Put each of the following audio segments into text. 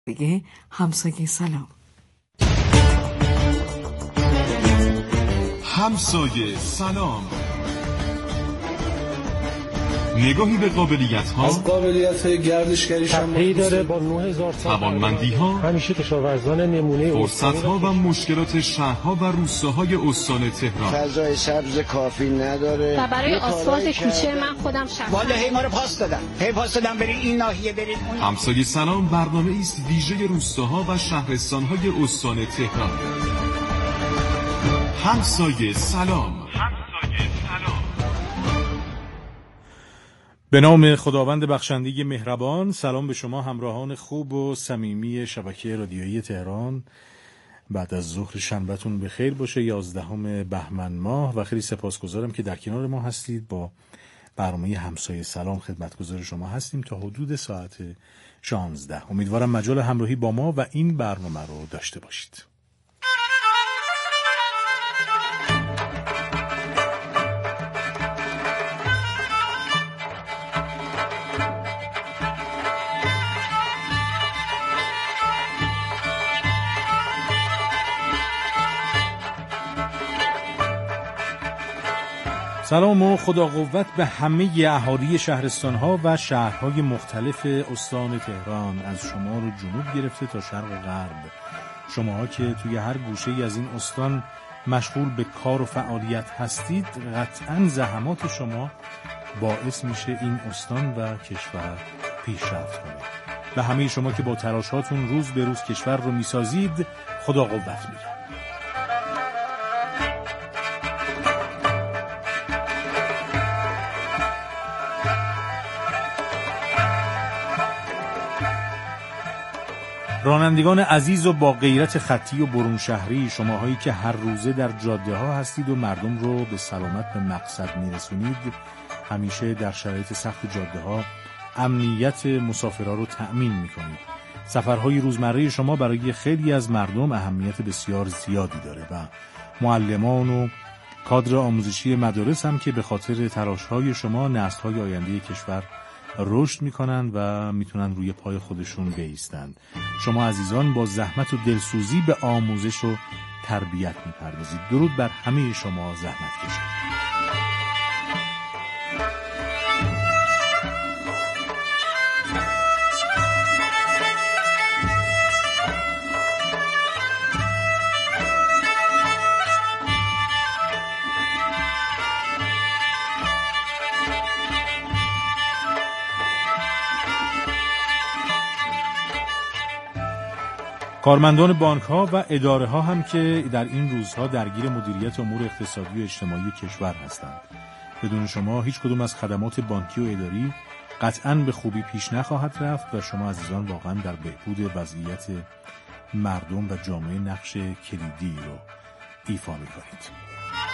بگه همسایه سلام. همسایه سلام. نگاهی به قابلیت‌ها، از قابلیت‌های گردشگری تپه‌ای داره با 9000 توانمندی‌ها، همیشه کشاورزان نمونه فرصت‌ها و مشکلات شهرها و روستاهای استان تهران. فضای سبز کافی نداره و برای آسفالت کوچه من خودم شخصا والله ما رو پاس دادن برین این ناحیه برین اون. همسایه سلام برنامه است ویژه روستاها و شهرستان‌های استان تهران. همسایه سلام. به نام خداوند بخشنده مهربان. سلام به شما همراهان خوب و صمیمی شبکه رادیویی تهران. بعد از ظهر شنبهتون بخیر باشه، 11 بهمن ماه، و خیلی سپاسگزارم که در کنار ما هستید. با برنامه همسایه سلام خدمتگزار شما هستیم تا حدود ساعت 16. امیدوارم مجال همراهی با ما و این برنامه رو داشته باشید. سلام و خدا قوت به همه اهالی شهرستان‌ها و شهرهای مختلف استان تهران، از شمال و جنوب گرفته تا شرق و غرب. شماها که توی هر گوشه‌ای از این استان مشغول به کار و فعالیت هستید، قطعاً زحمات شما باعث میشه این استان و کشور پیشرفت کنه. و همه شما که با تلاشاتون روز به روز کشور رو میسازید، خدا قوت میگم. رانندگان عزیز و با غیرت خطی و برون شهری، شماهایی که هر روزه در جاده ها هستید و مردم رو به سلامت به مقصد میرسونید، همیشه در شرایط سخت جاده ها امنیت مسافرها رو تأمین میکنید. سفرهای روزمره شما برای خیلی از مردم اهمیت بسیار زیادی داره و معلمان و کادر آموزشی مدارس هم که به خاطر تلاش‌های شما نسل‌های آینده کشور رشد میکنن و میتونن روی پای خودشون بایستند. شما عزیزان با زحمت و دلسوزی به آموزش و تربیت میپردازید. درود بر همه شما زحمت کشید. کارمندان بانک‌ها و اداره‌ها هم که در این روزها درگیر مدیریت امور اقتصادی و اجتماعی کشور هستند. بدون شما هیچ کدوم از خدمات بانکی و اداری قطعاً به خوبی پیش نخواهد رفت و شما عزیزان واقعاً در بهبود وضعیت مردم و جامعه نقش کلیدی رو ایفا می‌کنید.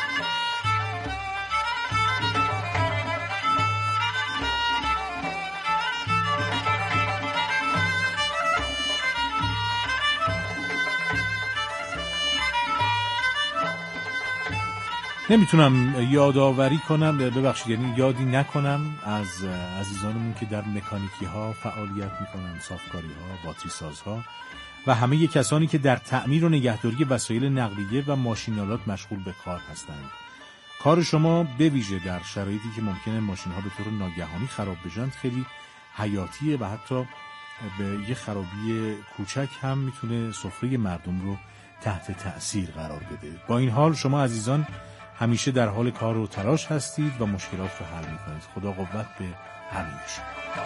نمیتونم یادآوری کنم، یعنی یادی نکنم از عزیزانمون که در مکانیکی ها فعالیت میکنن، صافکاری ها، باتری سازها و همه کسانی که در تعمیر و نگهداری وسایل نقلیه و ماشینالات مشغول به کار هستند. کار شما به ویژه در شرایطی که ممکنه ماشین ها به طور ناگهانی خراب بشن خیلی حیاتیه و حتی به یه خرابی کوچک هم میتونه سفره مردم رو تحت تأثیر قرار بده. با این حال شما عزیزان همیشه در حال کار و تلاش هستید و مشکلات رو حل میکنید. خدا قوت به همه شما.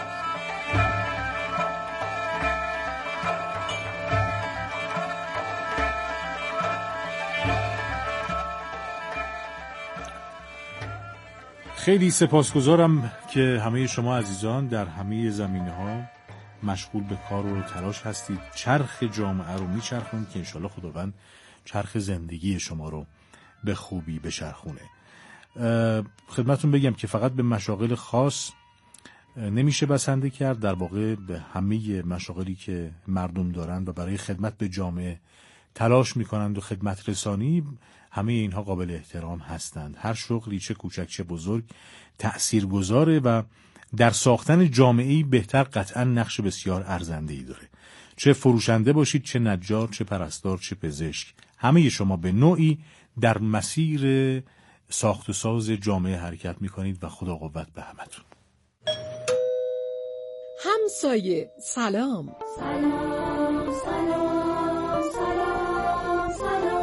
خیلی سپاسگزارم که همه شما عزیزان در همه زمینه‌ها مشغول به کار و تلاش هستید. چرخ جامعه رو میچرخونید که انشالله خداوند چرخ زندگی شما رو به خوبی بچرخونه. خدمتون بگم که فقط به مشاغل خاص نمیشه بسنده کرد، در واقع به همه مشاغلی که مردم دارند و برای خدمت به جامعه تلاش میکنند و خدمت رسانی، همه اینها قابل احترام هستند. هر شغلی چه کوچک چه بزرگ تأثیرگذاره و در ساختن جامعه‌ای بهتر قطعا نقش بسیار ارزنده‌ای داره. چه فروشنده باشید، چه نجار، چه پرستار، چه پزشک، همه شما به نوعی در مسیر ساخت و ساز جامعه حرکت میکنید و خدا قوت به همتون. همسایه سلام. سلام سلام سلام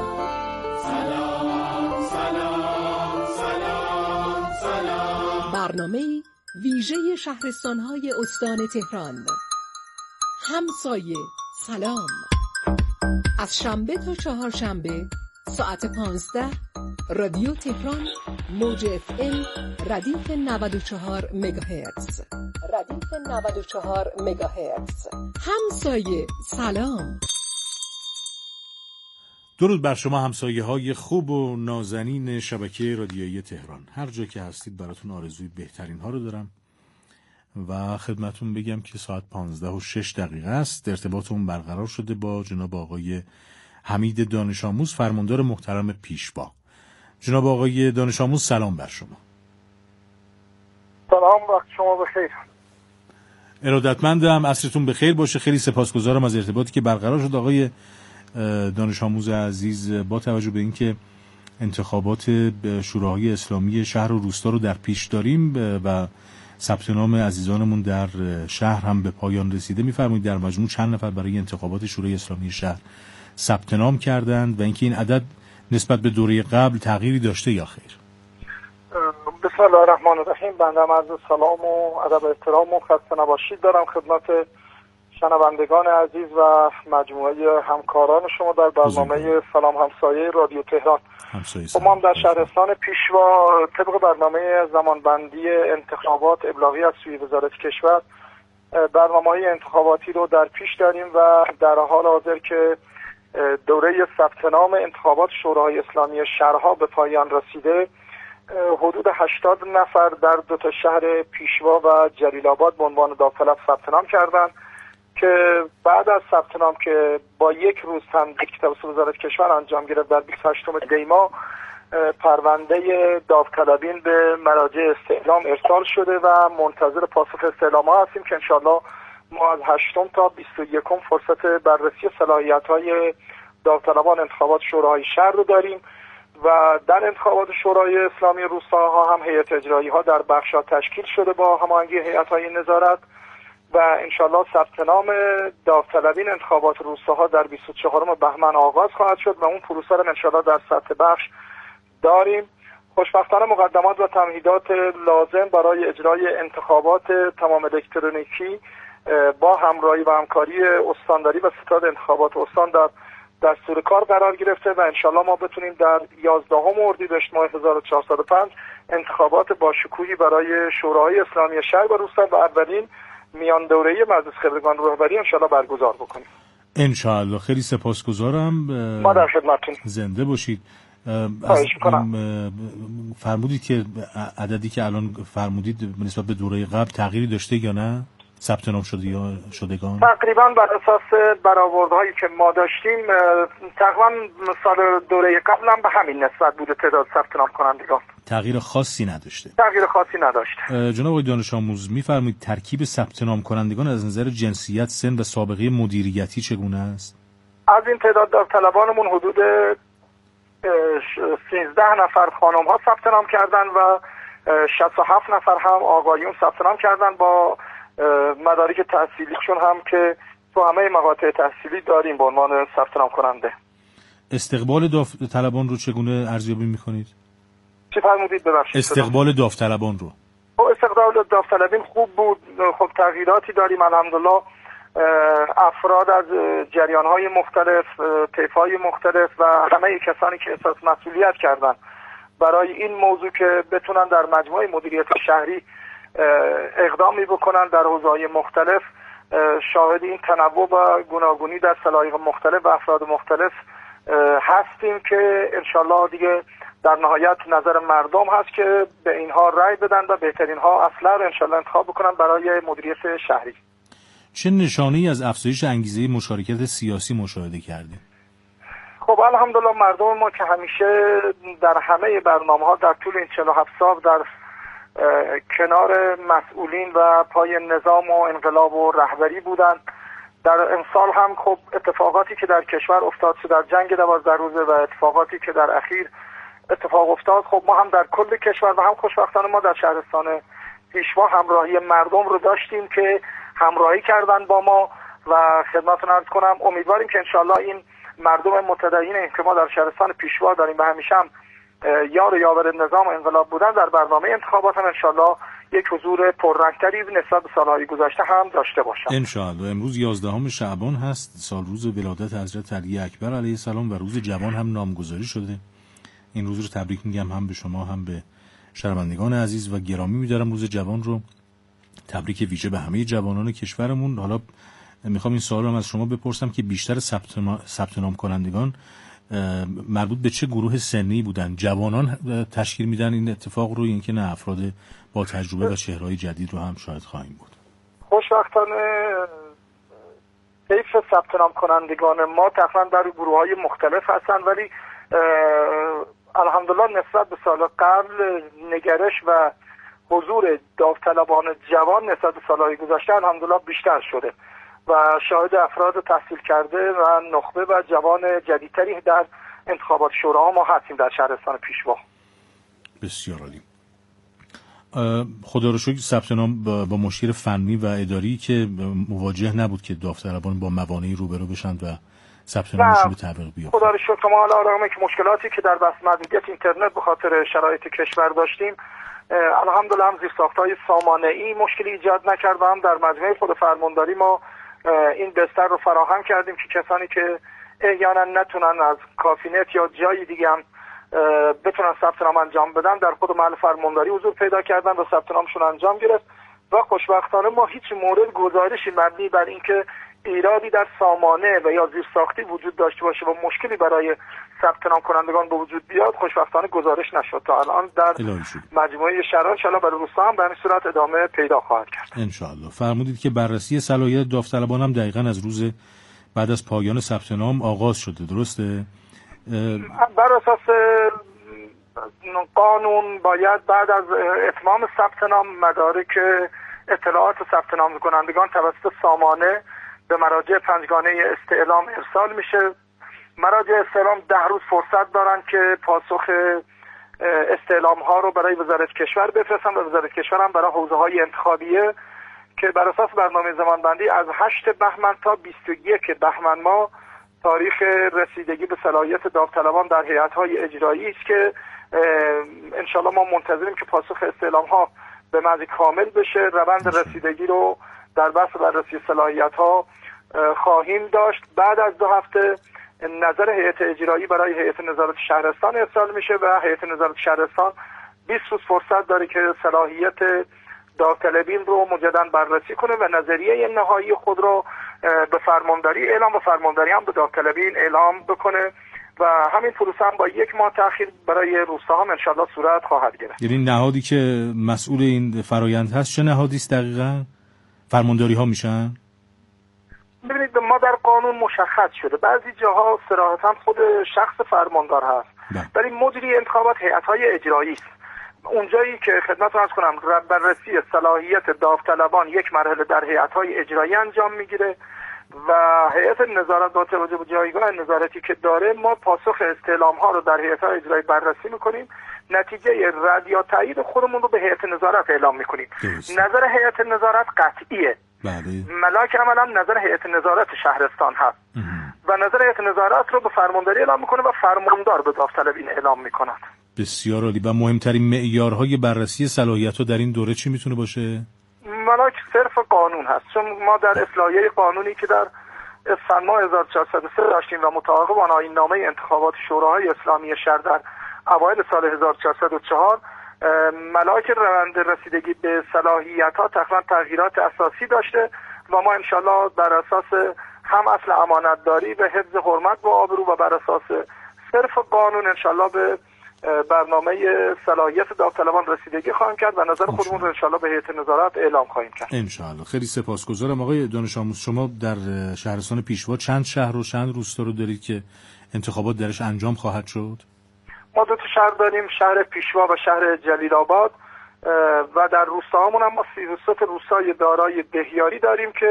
سلام سلام سلام سلام. برنامه ویژه شهرستان‌های استان تهران. همسایه سلام، از شنبه تا چهارشنبه ساعت 15 رادیو تهران موج FM ردیف 94 مگاهرتز. ردیف 94 مگاهرتز. همسایه سلام. درود بر شما همسایه های خوب و نازنین شبکه رادیویی تهران. هر جا که هستید براتون آرزوی بهترین ها رو دارم و خدمتون بگم که ساعت 15:06 است. ارتباطمون برقرار شده با جناب آقای حمید دانش آموز، فرماندار محترم پیشوا. جناب آقای دانش آموز سلام بر شما. سلام، وقت شما بخیر. ارادتمندم، عصرتون بخیر باشه. خیلی سپاسگزارم از ارتباطی که برقرار شد آقای دانش آموز عزیز. با توجه به اینکه انتخابات شوراهای اسلامی شهر و روستا رو در پیش داریم و ثبت نام عزیزانمون در شهر هم به پایان رسیده، می‌فرمایید در مجموع چند نفر برای انتخابات شورای اسلامی شهر ثبت نام کردند و اینکه این عدد نسبت به دوره قبل تغییری داشته یا خیر؟ بسم الله الرحمن الرحیم. بنده عرض سلام و ادب و احترام و خسته نباشید دارم خدمت شنوندگان عزیز و مجموعه همکاران شما در برنامه سلام همسایه رادیو تهران. ما هم در شهرستان پیشوا طبق برنامه زمانبندی انتخابات ابلاغی از سوی وزارت کشور برنامه‌های انتخاباتی رو در پیش داریم و در حال حاضر که دوره ثبت نام انتخابات شورای اسلامی شهرها به پایان رسیده، حدود 80 نفر در دو تا شهر پیشوا و جلیل آباد به عنوان داوطلب ثبت نام کردند که بعد از ثبت نام که با یک روز تمدید توسط وزارت کشور انجام گرفت، در 28 دی ماه پرونده داوطلبین به مراجع استعلام ارسال شده و منتظر پاسخ استعلام‌ها هستیم که انشالله ما از 8 تا 21 فرصت بررسی صلاحیت‌های داوطلبان انتخابات شوراهای شهر رو داریم و در انتخابات شورای اسلامی روستاها هم هیئت اجرایی ها در بخش‌ها تشکیل شده با هماهنگی هیئت‌های نظارت و انشالله ثبت نام داوطلبین انتخابات روستاها در 24 بهمن آغاز خواهد شد و اون پروسه رو انشالله در سطح بخش داریم. خوشبختانه مقدمات و تمهیدات لازم برای اجرای انتخابات تمام الکترونیکی با همراهی و همکاری استانداری و ستاد انتخابات استان در دستور کار قرار گرفته و انشالله ما بتونیم در 11 اردیبهشت ماه 1405 انتخابات با شکوهی برای شوراهای اسلامی شهر و روستا و اولین میان دوره‌ای مجلس خبرگان رهبری انشالله برگزار بکنیم. انشالله. خیلی سپاسگزارم. ما در خدمتتون. زنده باشید. فرمودید که عددی که الان فرمودید نسبت به دوره قبل تغییری داشته یا نه؟ ثبت نام شده یا شدگان؟ تقریبا بر اساس برآوردهایی که ما داشتیم تقریبا سال دوره قبل هم به همین نسبت بوده تعداد ثبت نام کنندگان. تغییر خاصی نداشته. تغییر خاصی نداشته. جناب آقای دانش آموز میفرمایید ترکیب ثبت نام کنندگان از نظر جنسیت، سن و سابقه مدیریتی چگونه است؟ از این تعداد داوطلبانمون حدود 13 نفر خانم ها ثبت نام کردن و 67 نفر هم آقایون ثبت نام کردن با مدارک تحصیلیشون هم که تو همه مقاطع تحصیلی داریم به عنوان ثبت نام کننده. استقبال داوطلبان رو چگونه ارزیابی میکنید؟ چی فرمودید ببخشید؟ استقبال داوطلبان رو. استقبال داوطلبین خوب بود. خب تغییراتی داریم الحمدلله. افراد از جریان‌های مختلف، طیف‌های مختلف و همه کسانی که احساس مسئولیت کردن برای این موضوع که بتونن در مجموعه مدیریت شهری اقدامی بکنن در حوزه‌های مختلف، شاهد این تنوع و گوناگونی در سلایق مختلف و افراد مختلف هستیم که انشالله دیگه در نهایت نظر مردم هست که به اینها رأی بدن و بهترین ها اصلا رو انشالله انتخاب بکنن برای مدیریت شهری. چه نشانه‌ای از افزایش انگیزه مشارکت سیاسی مشاهده کردید؟ خب الحمدلله مردم ما که همیشه در همه برنامه‌ها در طول این 47 سال در کنار مسئولین و پای نظام و انقلاب و رهبری بودن، در امسال هم خب اتفاقاتی که در کشور افتاد شد در جنگ 12 روزه و اتفاقاتی که در اخیر اتفاق افتاد، خب ما هم در کل کشور و هم خوشبختانه ما در شهرستان پیشوا همراهی مردم رو داشتیم که همراهی کردن با ما و خدمتتون عرض کنم امیدواریم که انشالله این مردم متدین که ما در شهرستان پیشوا داریم و همیشه هم یار و یاور نظام و انقلاب بودن در برنامه انتخابات هم انشالله یک حضور پررنگتری نسبت به سالهای گذشته هم داشته باشم انشالله. امروز 11 شعبان هست، سال روز ولادت حضرت علی اکبر علیه السلام و روز جوان هم نامگذاری شده. این روز رو تبریک میگم هم به شما هم به شنوندگان عزیز و گرامی می‌دارم روز جوان رو. تبریک ویژه به همه جوانان کشورمون. حالا میخوام این سوال رو از شما بپرسم که بیشتر ثبت نام کنندگان مربوط به چه گروه سنی بودن؟ جوانان تشکیل میدن این اتفاق رو، اینکه نه افراد با تجربه و چهره‌های جدید رو هم شاید خواهیم بود؟ خوشبختانه طیف ثبت نام کنندگان ما تقریبا در گروه‌های مختلف هستند، ولی الحمدلله نسبت به سال قبل نگرش و حضور داوطلبان جوان نسبت به سالهای گذشته الحمدلله بیشتر شده و شاهد افراد تحصیل کرده و نخبه و جوان جدیدتری در انتخابات شورا ما هستیم در شهرستان پیشوا. بسیار عالی. خدا رو شکر ثبت نام با مشکل فنی و اداری که مواجه نبود که داوطلبان با موانعی روبرو بشن و ثبت نامشون به تعویق بیفته. خدا رو شکر ما علیرغم که مشکلاتی که در بس محدودیت اینترنت به خاطر شرایط کشور داشتیم، الحمدلله هم زیرساخت‌های سامانه‌ای مشکلی ایجاد نکرد و هم در مجموعه خود فرمانداری ما این بستر رو فراهم کردیم که کسانی که احیانا نتونن از کافینت یا جای دیگه هم بتونن ثبت نام انجام بدن در خود محل فرمانداری حضور پیدا کردن و ثبت نامشون انجام گرفت و خوشبختانه ما هیچ مورد گزارشی مبنی بر اینکه ایرادی در سامانه و یا زیرساختی وجود داشته باشه و مشکلی برای ثبت نام کنندگان به وجود بیاد خوشبختانه گزارش نشد. تا الان در مجموعه شهرها انشالله برای روستا هم به این صورت ادامه پیدا خواهد کرد انشالله. فرمودید که بررسی صلاحیت داوطلبان هم دقیقاً از روز بعد از پایان ثبت نام آغاز شده، درسته؟ بر اساس قانون باید بعد از اتمام ثبت نام مدارک اطلاعات ثبت نام کنندگان توسط سامانه به مراجع پنجگانه استعلام ارسال میشه. مراجع استعلام 10 روز فرصت دارن که پاسخ استعلام ها رو برای وزارت کشور بفرستن و وزارت کشور هم برای حوزه های انتخابیه که بر اساس برنامه زمانبندی از 8 بهمن تا 21 بهمن ما تاریخ رسیدگی به صلاحیت داوطلبان در هیئت‌های اجرایی است که انشالله ما منتظریم که پاسخ استعلام ها به معنی کامل بشه. روند رسیدگی رو در بحث بررسی صلاحیت ها خواهیم داشت. بعد از 2 هفته نظر هیئت اجرایی برای هیئت نظارت شهرستان ارسال میشه و هیئت نظارت شهرستان 20 روز فرصت داره که صلاحیت داوطلبین رو مجددا بررسی کنه و نظریه نهایی خود رو به فرمانداری اعلام و فرمانداری هم به داوطلبین اعلام بکنه و همین پروسه هم با 1 ماه تأخیر برای روستاها هم انشالله صورت خواهد گرفت. یعنی نهادی که مسئول این فرایند هست چه نهادی است دقیقاً؟ فرمانداری ها میشن؟ ببینید ما در قانون مشخص شده بعضی جاها صراحتاً خود شخص فرماندار هست ولی مجری انتخابات هیئت‌های اجرایی است. اونجایی که خدمتتون عرض کنم بررسی صلاحیت داوطلبان 1 مرحله در هیئت‌های اجرایی انجام میگیره و هیئت نظارت با توجه به جایگاه نظارتی که داره ما پاسخ استعلام ها رو در هیئت‌های اجرایی بررسی میکنیم، نتیجه رد یا تایید خودمون رو به هیئت نظارت اعلام میکنیم. نظر هیئت نظارت قطعیه. ملاک عمل هم نظر هیئت نظارت شهرستان هست و نظر هیئت نظارت رو به فرمانداری اعلام میکنه و فرماندار به داوطلبین اعلام میکند. بسیار عالی. و مهمترین معیارهای بررسی صلاحیت‌ها در این دوره چی میتونه باشه؟ ملاک صرف قانون هست، چون ما در اصلاحیه قانونی که در اسفند ماه 1403 داشتیم و مطابق آن آیین‌نامه انتخابات شوراهای اسلامی شهر در اوایل سال 1404 ملاک روند رسیدگی به صلاحیت‌ها تقریبا تغییرات اساسی داشته و ما انشالله بر اساس هم اصل امانتداری و حفظ حرمت و آبرو و بر اساس صرف قانون انشالله به برنامه صلاحیت داوطلبان رسیدگی خواهیم کرد و نظر خودمون رو انشالله به هیئت نظارت اعلام خواهیم کرد انشالله. خیلی سپاسگزارم آقای دانش آموز. شما در شهرستان پیشوا چند شهر و چند روستا رو دارید که انتخابات درش انجام خواهد شد؟ ما 2 شهر داریم، شهر پیشوا و شهر جلیل آباد و در روستاهامون هم ما 33 روستای دارای دهیاری داریم که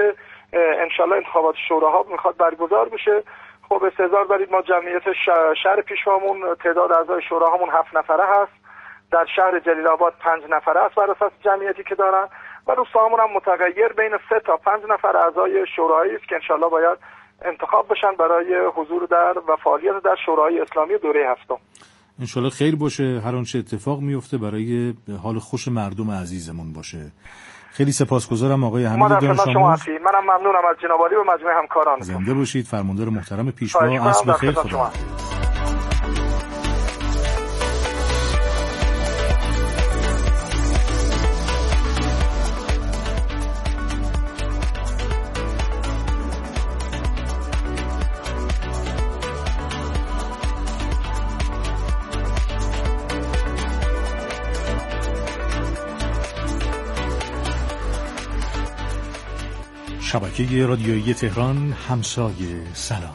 انشالله انتخابات شوراها میخواد برگزار بشه. خب استحضار دارید ما جمعیت شهر پیشوامون تعداد اعضای شوراهامون 7 نفره هست، در شهر جلیل آباد 5 نفره است بر اساس جمعیتی که دارن و روستاهامون هم متغیر بین 3 تا 5 نفر اعضای شورایی است که انشالله باید انتخاب بشن برای حضور در و فعالیت در شورای اسلامی دوره هفتم. انشالله خیر باشه، هر آنچه اتفاق میفته برای حال خوش مردم عزیزمون باشه. خیلی سپاسگزارم آقای حمید دانش‌آموز. منم ممنونم از جناب عالی و مجموعه همکاران. زنده باشید. فرماندار محترم پیشوا. عصر بخیر. خدا. شبکه رادیویی تهران همسایه سلام.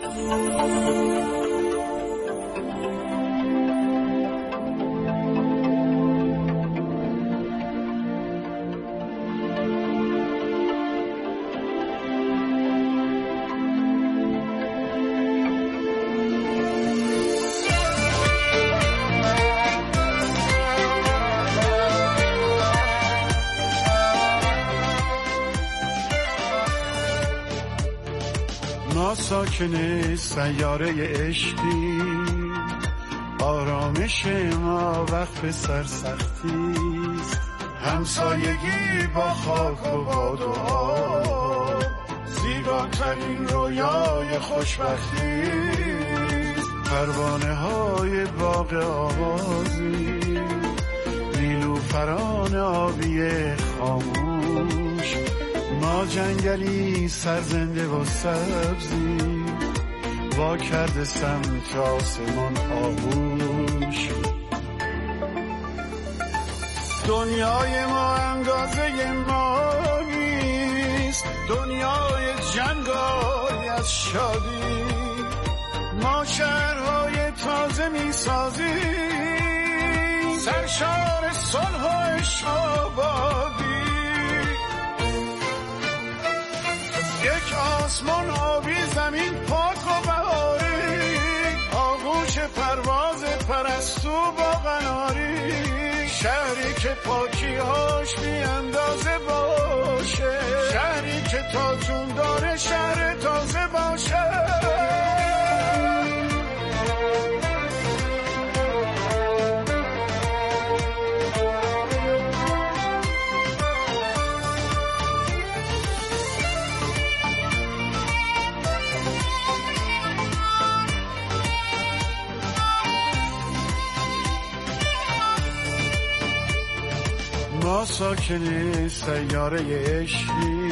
ساکن سیاره عشقی، آرامش ما وقف سرسختیست، همسایگی با خاک و باد و آب، زیباترین رویای خوشبختیست، پروانه های باغ آوازی، نیلوفران آبی خاموش، ما جنگلی سرزنده و سبزی، با کرده سمت آسمان آغوش، دنیای ما اندازه ما نیست، دنیای جنگای از شادی، ما شهرهای تازه می سازیم، سرشار صلح و عشق و آبادی، یک آسمان آبی، زمین پاک و بهاری، آغوش پرواز پرستو با قناری، شهری که پاکی‌هاش بی اندازه باشه، شهری که تا جون داره شهر تازه باشه. ما ساکن سیاره عشقی،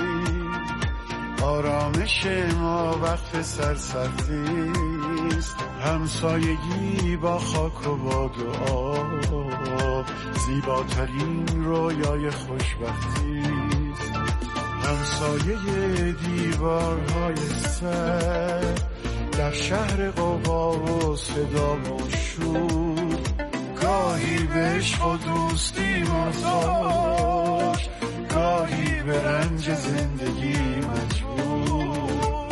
آرامش ما وقف سرسختیست، همسایگی با خاک و باد و آب، زیباترین رویای خوشبختیست، همسایه دیوارهای سر، در شهر قبا و صدا و شور، گاهی به عشق و دوستی محتاج، گاهی به رنج زندگی مجبور،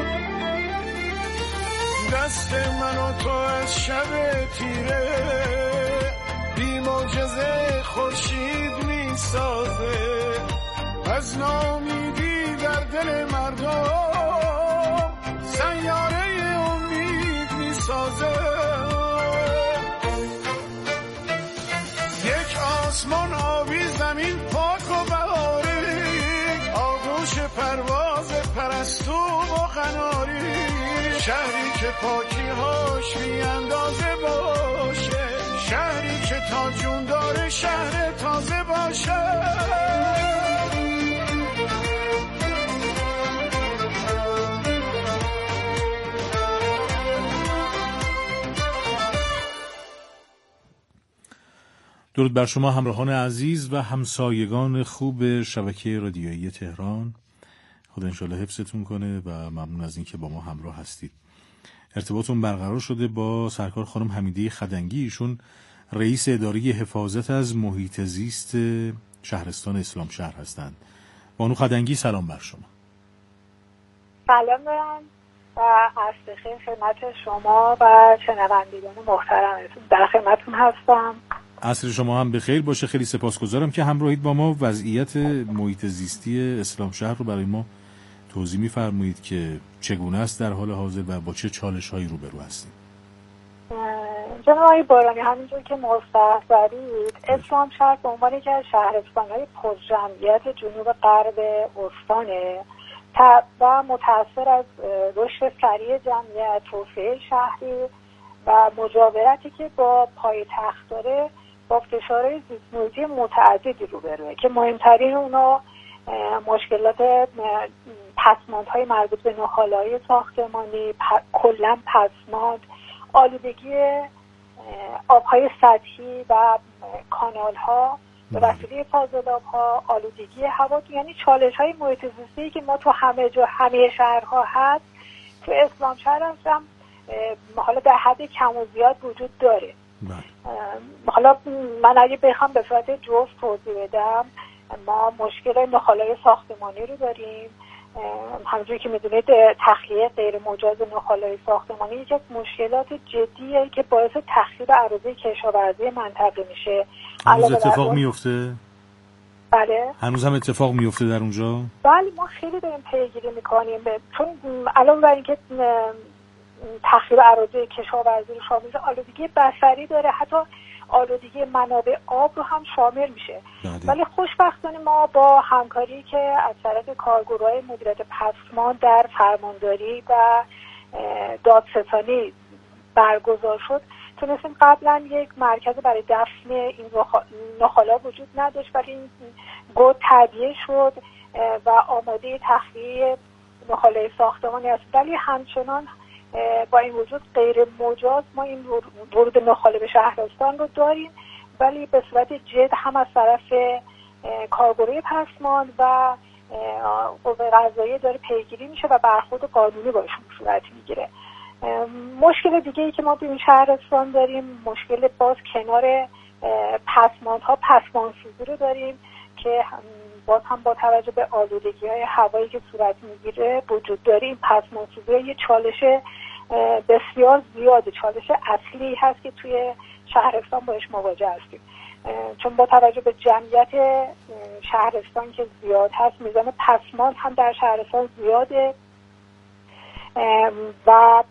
دست من و تو از شب تیره بی معجزه خورشید می سازه، از ناامیدی در دل مردم سیاره امید می سازه، آسمان آبی، زمین پاک و بهاری، آغوش پرواز پرستو و قناری، شهری که پاکی‌هاش بی اندازه باشه، شهری که تا جون داره شهر تازه باشه. درود بر شما همراهان عزیز و همسایگان خوب شبکه رادیویی تهران. خدا انشالله حفظتون کنه و ممنون از اینکه با ما همراه هستید. ارتباطمون برقرار شده با سرکار خانم حمیده خدنگی، ایشون رئیس اداره حفاظت از محیط زیست شهرستان اسلام شهر هستند. بانو خدنگی سلام بر شما. سلام دارم و عصر بخیر خدمت شما و شنوندگان محترمتون. در خدمتتون هستم. عصر شما هم بخیر باشه. خیلی سپاسگزارم که همراهید با ما. وضعیت محیط زیستی اسلامشهر رو برای ما توضیح می‌فرمایید که چگونه است در حال حاضر و با چه چالش‌هایی روبرو هستیم؟ جناب آقای بارانی، همینجور که مستحضرید، اسلامشهر به عنوان یکی از شهرستان‌های پرجمعیت جنوب غرب استانه و متأثر از رشد سریع جمعیت، توسعه شهری و مجاورتی که با پایتخت داره با فشارهای زیست‌محیطی متعددی روبروه که مهمترین اونا مشکلات پسماندهای مربوط به نهال‌های ساختمانی، کلاً پسماند، آلودگی آبهای سطحی و کانال‌ها به وسیله فاضلاب‌ها، آلودگی هوا، یعنی چالش‌های محیط زیستی که ما تو همه شهرها هست، تو اسلامشهر هم حالا در حد کم و زیاد وجود داره. حالا من اگه بخوام به صورت جزئی توضیح بدم، ما مشکل نهال‌های ساختمانی رو داریم. همونجوری که میدونید تخلیه غیر مجاز نهال‌های ساختمانی یکی از مشکلات جدیه که باعث تخریب اراضی کشاورزی منطقه میشه. هنوز اتفاق میفته؟ بله. هنوز هم اتفاق میفته در اونجا؟ بله، ما خیلی داریم پیگیری میکنیم، چون علاوه بر اینکه تخریب اراضی کشاورزی رو شامل آلودگی بصری داره، حتی آلودگی منابع آب رو هم شامل میشه. ولی خوشبختانه ما با همکاری که از طرف کارگروهای مدیریت پسماند در فرمانداری و دادستانی برگزار شد، تونستیم قبلا یک مرکز برای دفن این نهال‌ها وجود نداشت، ولی این گود تعبیه شد و آماده تخلیه نهال‌های ساختمانی است. ولی همچنان با این وجود غیر مجاز ما این ورود نهاله به شهرستان رو داریم، ولی به صورت جد هم از طرف کارگروه پسماند و قوه قضاییه داره پیگیری میشه و برخورد قانونی باشون صورت میگیره. مشکل دیگه ای که ما به این شهرستان داریم، مشکل باز کنار پسماندها پسماندسوزی رو داریم که باز هم با توجه به آلودگی‌های هوایی که صورت میگیره وجود داریم. پسماندسوزی یه چالش بسیار زیاده، چالش اصلی هست که توی شهرستان باش مواجه هستیم، چون با توجه به جمعیت شهرستان که زیاد هست، میزان پسماند هم در شهرستان زیاده و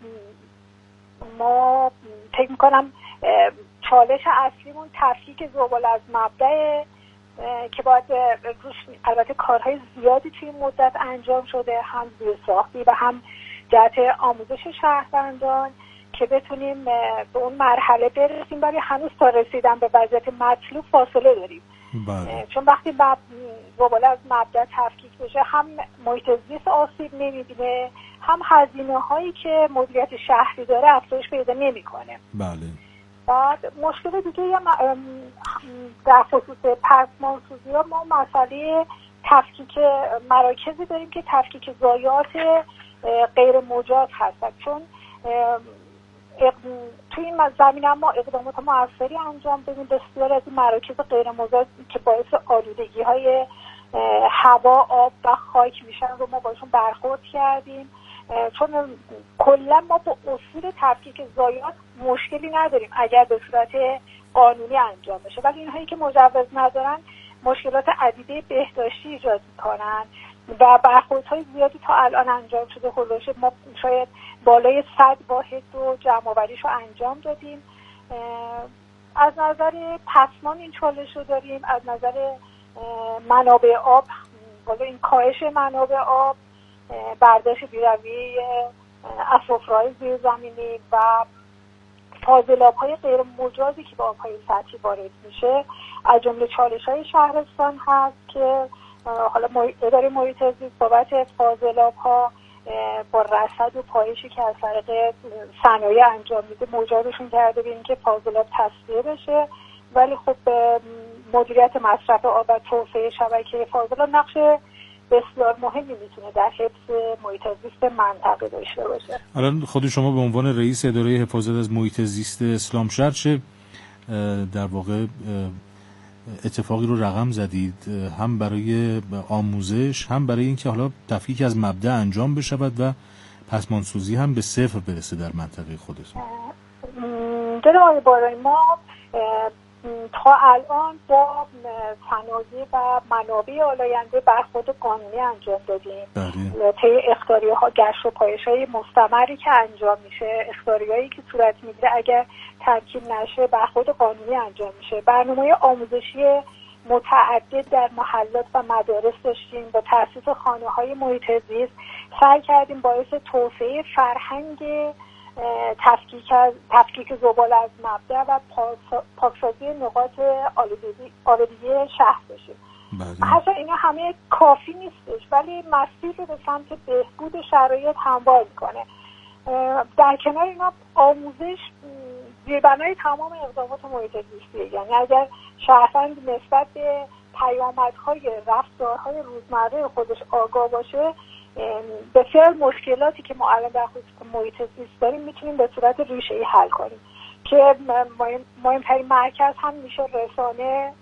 ما فکر میکنم چالش اصلیمون تفکیک زباله از مبدأ که باید روش البته کارهای زیادی توی مدت انجام شده، هم زیرساختی و هم جهت آموزش شهروندان که بتونیم به اون مرحله برسیم، ولی هنوز تا رسیدن به وضعیت مطلوب فاصله داریم. چون وقتی زباله از مبدأ تفکیک بشه، هم محیط زیست آسیب نمیبینه، هم هزینه هایی که مدیریت شهری داره افزایش پیدا نمیکنه. بله. بعد مشکل دیگه در خصوص پسماندسوزی ها، ما مسئله تفکیک مراکزی داریم که تفکیک ضایعات غیر مجاز هستند، چون توی این زمینه ما اقدامات موثری انجام دادیم. بسیار از این مراکز غیر مجاز که باعث آلودگی های هوا، آب و خاک میشن رو ما باشون برخورد کردیم، چون کلا ما با اصول تفکیک ضایعات مشکلی نداریم اگر به صورت قانونی انجام بشه، ولی اینهایی که مجوز ندارن مشکلات عدیده بهداشتی ایجاد میکنن و برخوردهای زیادی تا الان انجام شده. خلاص ما شاید بالای 100 واحد رو جمع‌آوریش رو انجام دادیم. از نظر پسماند این چالش رو داریم، از نظر منابع آب، بالا این کاهش منابع آب، برداشت بی‌رویه از سفره‌های زیرزمینی و فاضلاب‌های غیر مجازی که با آب‌های سطحی وارد میشه از جمله چالش‌های شهرستان هست که حالا اداره محیط زیست بابت فاضلاب‌ها با رصد و پایشی که از طریق صنایع انجام میده مجازشون کرده به اینکه فاضلاب تصفیه بشه، ولی خب مدیریت مصرف آب و توسعه شبکه فاضلاب نقش بسیار مهمی میتونه در حفظ محیط زیست منطقه داشته باشه. الان خود شما به عنوان رئیس اداره حفاظت از محیط زیست اسلامشهر چه در واقع اتفاقی رو رقم زدید، هم برای آموزش، هم برای اینکه حالا تفکیک از مبدأ انجام بشود و پسماندسوزی هم به صفر برسه در منطقه خودتون. جناب آقای بارانی، ما تا الان با صنایع و منابع آلاینده برخورد قانونی انجام دادیم. طی اخطاریه‌ها، گشت و پایش‌های مستمری که انجام میشه، اخطاریایی که صورت میگیره اگر تمکین نشه برخورد قانونی انجام میشه. برنامه‌های آموزشی متعدد در محلات و مدارس داشتیم. با تأسیس خانه‌های محیط زیست سعی کردیم باعث توسعه فرهنگ تفکیک زباله از مبدأ و پاکسازی نقاط آلودگی شهر بشیم. حتی اینا همه کافی نیستش، ولی مسیر رو به سمت بهبود شرایط هموار میکنه. در کنار اینا آموزش زیربنای تمام اقدامات محیط زیستیه. یعنی اگر شهروند نسبت به پیامدهای رفتارهای روزمره خودش آگاه باشه، بسیار مشکلاتی که ما الان در خصوص محیط زیست داریم میتونیم به صورت ریشه‌ای حل کنیم که مهمترین مرکز هم میشه رسانه،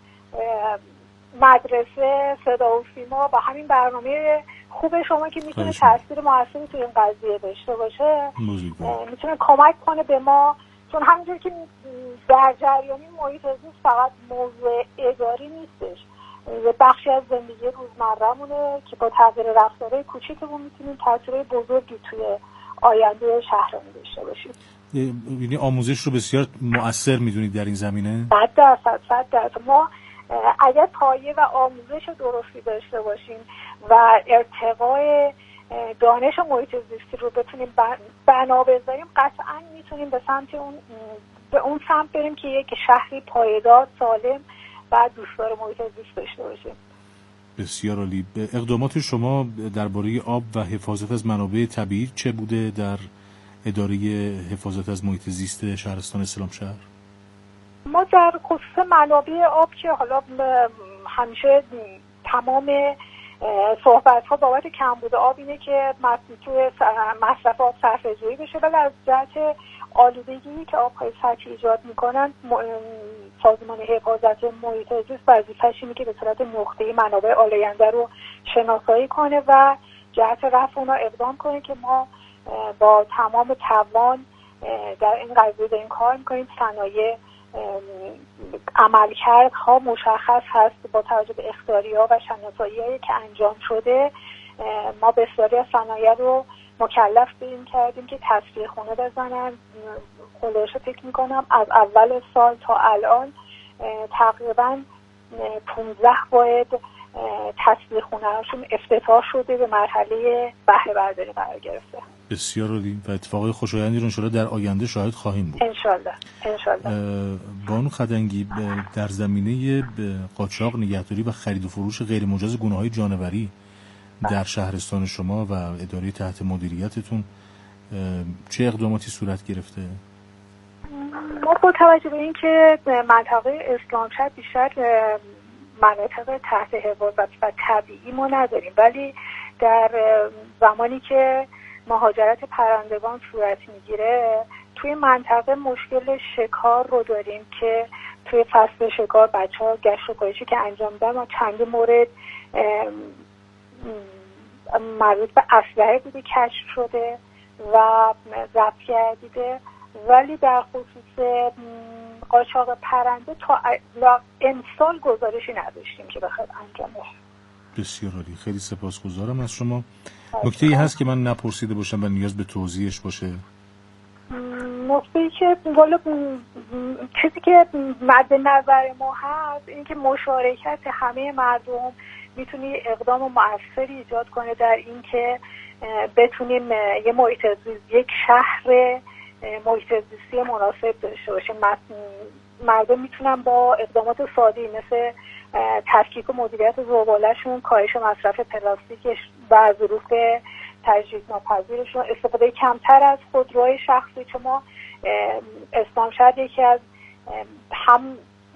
مدرسه، صدا و سیما و همین برنامه خوب شما که میتونه تاثیر موثری تو این قضیه داشته باشه، میتونه کمک کنه به ما. چون همینجور که در جریانی محیط زیست فقط موضوع اداری نیستش، یه بخشی از زندگی روزمره‌مونه که با تغییر رفتارهای کوچیکمون میتونیم تاثیر بزرگی توی آینده شهرمون داشته باشیم. یعنی آموزش رو بسیار مؤثر میدونید در این زمینه؟ 100%. ما اگر پایه و آموزش درستی داشته باشیم و ارتقای دانش محیط زیستی رو بتونیم بنا بذاریم، قطعاً میتونیم به اون سمت بریم که یک شهری پایدار، سالم و دوستدار محیط زیست داشته باشیم. بسیار عالی. اقدامات شما درباره آب و حفاظت از منابع طبیعی چه بوده در اداره حفاظت از محیط زیست شهرستان اسلامشهر؟ ما در خصوص منابع آب که حالا همیشه تمام صحبت‌ها بابت کمبود آب اینه که توی مصرف آب صرفه‌جویی بشه، ولی از جهت آلودگی که آب‌های سطحی ایجاد می‌کنن، سازمان حفاظت محیط زیست وظیفه‌ش اینه که به صورت نقطه‌ای منابع آلاینده رو شناسایی کنه و جهت رفع اونها اقدام کنه که ما با تمام توان در این قضیه داریم کار می‌کنیم. صنایع عملکردها مشخص هست با توجه به اخطاری‌ها و شناسایی‌هایی که انجام شده. ما بسیاری از صنایع رو مکلف بیم کردیم که تصفیه خونه بزنن. خلاص فکر میکنم از اول سال تا الان تقریبا 15 واحد تصفیه خونه هاشون افتتاح شده، به مرحله بهره برداری قرار گرفته. بسیار عالی و اتفاقای خوشایندی رو انشالله در آینده شاهد خواهیم بود. انشالله. بانو خدنگی، در زمینه قاچاق، نگهداری و خرید و فروش غیر مجاز گونه‌های جانوری در شهرستان شما و اداره تحت مدیریتتون چه اقداماتی صورت گرفته؟ ما با توجه به اینکه منطقه اسلامشهر بیشتر مناطق تحت حفاظت و طبیعی ما نداریم، ولی در زمانی که مهاجرت پرندگان صورت میگیره توی منطقه مشکل شکار رو داریم که توی فصل شکار بچه‌ها گشت و پایشی که انجام دادن ما چند مورد مربوط به اسلحه بوده کشف شده و ضبط گردیده، ولی در خصوص قاچاق پرنده تا امسال گزارشی نداشتیم که بخواد انجام بشه. بسیار عالی، خیلی سپاسگزارم از شما. نکته‌ای هست که من نپرسیده باشم و نیاز به توضیحش باشه؟ نکته‌ای که چیزی که مد نظر ما هست این که مشارکت همه مردم میتونه اقدام مؤثری ایجاد کنه در این که بتونیم یه محیط زیست، یک شهر محیط زیستی مناسب داشته باشیم. مردم میتونن با اقدامات ساده‌ای مثل تفکیک و مدیریت زباله‌شون، کاهش مصرف پلاستیک و ظروف تجدیدناپذیرشون، استفاده کمتر از خودروهای شخصی، چون ما اسلامشهر یکی از هم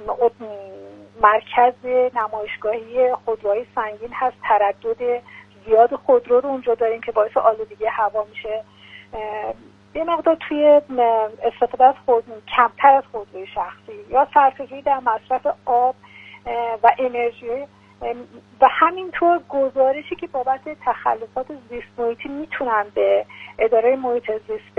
مرکز نمایشگاهی خودروهای سنگین هست، تردد زیاد خودرو رو اونجا داریم که باعث آلودگی هوا میشه. یه مقدار توی استفاده از کمتر از خودروی شخصی یا صرفه‌جویی در مصرف آب و انرژی و همینطور گزارشی که بابت تخلفات زیست محیطی میتونن به اداره محیط زیست